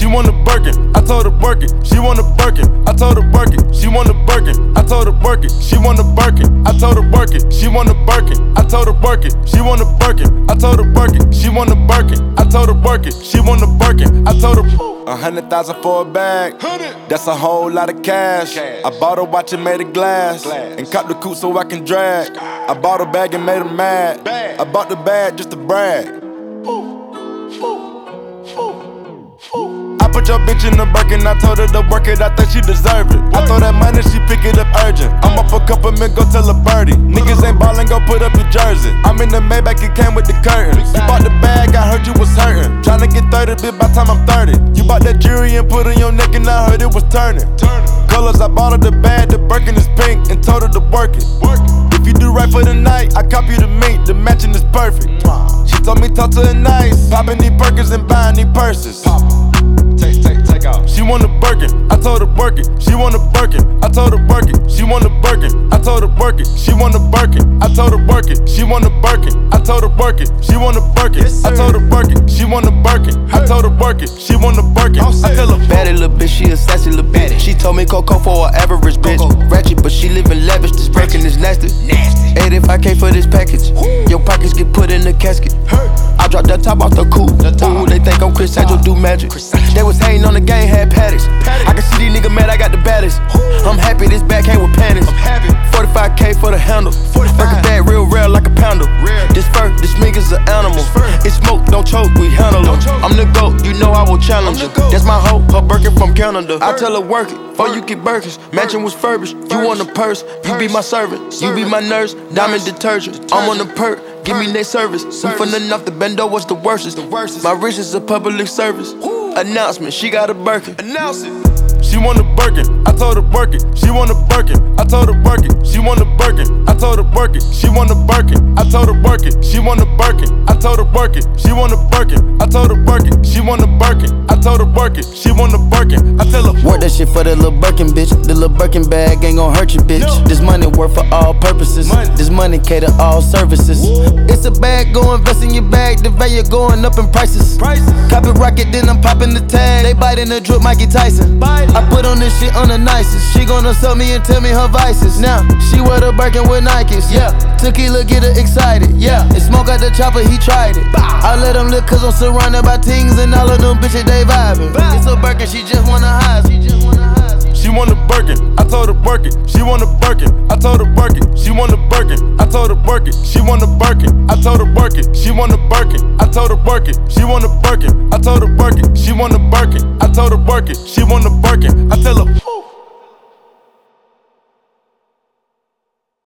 want a Birkin, I told her work it. She want a Birkin, I told her work it. She want a Birkin, I told her work it. She want a Birkin, I told her work it. She want a Birkin, I told her work it. She want a Birkin, I told her work it. She want a Birkin, I told her work it. She want a Birkin, I told her 100,000 for a bag. That's a whole lot of cash. I bought a watch and made of glass, and copped the coupe so I can drag. I bought a bag and made her mad. I bought the bag just to brag. I put your bitch in the Birkin, I told her to work it, I think she deserve it. I throw that money, she pick it up urgent. I'm up a couple mil, go tell a birdie. Niggas ain't ballin', go put up your jersey. I'm in the Maybach, it came with the curtains. You bought the bag, I heard you was hurtin'. Tryna get 30, bitch, by time I'm 30. You bought that jewelry and put on your neck, and I heard it was turning. Colors, I bought her the bag, the Birkin is pink, and told her to work it. If you do right for the night, I copy the meat, the matching is perfect. She told me talk to her nice, poppin' these Birkins and buying these purses. Take out. She want a Birkin, I told her work it. She want a Birkin, I told her work it. She want a Birkin, I told her work it. She want a Birkin, I told her work it. She want a Birkin, I told her work it. She want a Birkin, I told her work it. She want a Birkin, I told her work it. She want a Birkin, I tell her baddie little bitch, she a sassy little bitch. She told me Coco for an average bitch. Ratchet, but she living lavish. This Birkin is nasty. 85K for this package. Your pockets get put in the casket. I dropped that top off the coupe. Ooh, they think I'm Chris Angel, do magic. They was hating on the game, had patties. I can see these niggas mad, I got the baddest. I'm happy this bag came with panties. 45K for the handle. Birkin bag real rare like a pounder. This fur, this mink is an animal. It's smoke, don't choke, we handle them. I'm the GOAT, you know I will challenge her. That's my hoe, her Birkin from Canada. I tell her work it, before you get Birkins. Mansion was furbished, you want a purse. You be my servant, you be my nurse. Diamond detergent, I'm on the perk. Give me their service. I'm finna off the bendo, what's the worstest? My wrist is a public service. Announcement, she got a Birkin. Announce it. She want a Birkin, I told her work it. She want a Birkin, I told her work it. She want a Birkin, I told her work it. She want a Birkin, I told her work it. She want a Birkin, I told her work it. She want a Birkin, I told her work it. She want a Birkin, I told her work it. She want a Birkin, I tell her work that shit for the little Birkin, bitch. The little Birkin bag ain't gon' hurt you, bitch. This money work for all purposes. This money cater all services. It's a bag, go invest in your bag. The value going up in prices. Copy rocket, then I'm popping the tag. They biting the drip, Mikey Tyson. I put on this shit on the nicest. She gonna sell me and tell me her vices. Now, she wear the Birkin with Nikes. Yeah, tequila get her excited. Yeah, and smoke out the chopper, he tried it. I let him live cause I'm surrounded by things and all of them bitches, they vibing. It's a Birkin, she just wanna hide. She want a Birkin, I told her work it. She want a Birkin, I told her work it. She want a Birkin, I told her work it. She want a Birkin, I told her work it. She want a Birkin, I told her work it. She want a Birkin, I told her work it. She want a Birkin, I told her work it. She want a Birkin, I tell her